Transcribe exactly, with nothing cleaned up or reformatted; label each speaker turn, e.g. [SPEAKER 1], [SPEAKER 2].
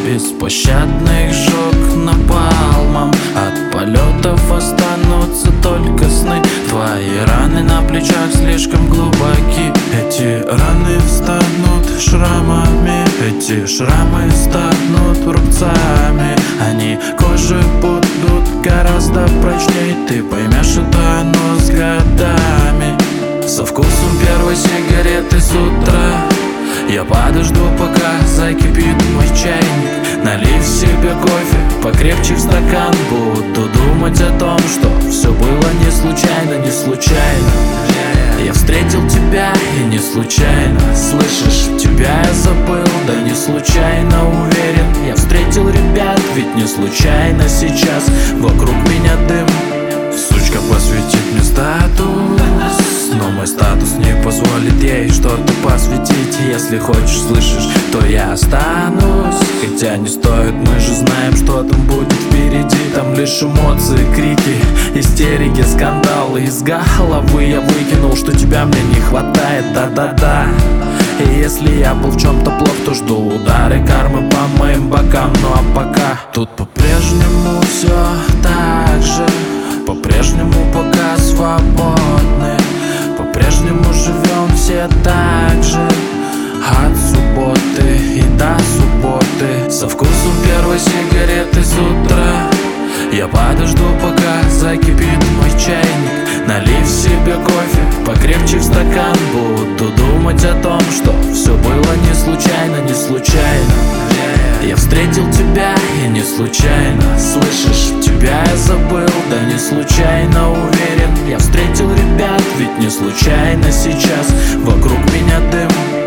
[SPEAKER 1] Беспощадных жёг напалмом. От полетов останутся только сны. Твои раны на плечах слишком глубоки. Эти раны станут шрамами. Эти шрамы станут рубцами. Они кожи будут гораздо прочней. Ты поймешь это, но с годами. Со вкусом первой сигареты с утра. Я подожду, пока закипит мой чайник. Налив себе кофе покрепче в стакан. Буду думать о том, что все было не случайно, не случайно. Я встретил тебя и не случайно. Слышишь, тебя я забыл, да не случайно, уверен. Я встретил ребят, ведь не случайно сейчас вокруг меня дым. Сучка посвятит мне статус, но мой статус не позволит ей что-то посвятить. Если хочешь, слышишь, то я останусь. Хотя не стоит, мы же знаем, что там будет впереди. Там лишь эмоции, крики, истерики, скандалы. Из головы я выкинул, что тебя мне не хватает, да-да-да. И если я был в чем-то плох, то жду удары кармы по моим бокам. Ну а пока тут по-прежнему все так же. По-прежнему пока свободны. По-прежнему живем все так же. От субботы и до субботы. Со вкусом первой сигареты с утра. Я подожду, пока закипит мой чайник. Налив себе кофе покрепче в стакан. Буду думать о том, что все было не случайно, не случайно. Я встретил тебя и не случайно. Слышишь, тебя я забыл, да не случайно, уверен. Я встретил ребят, ведь не случайно сейчас вокруг меня дым.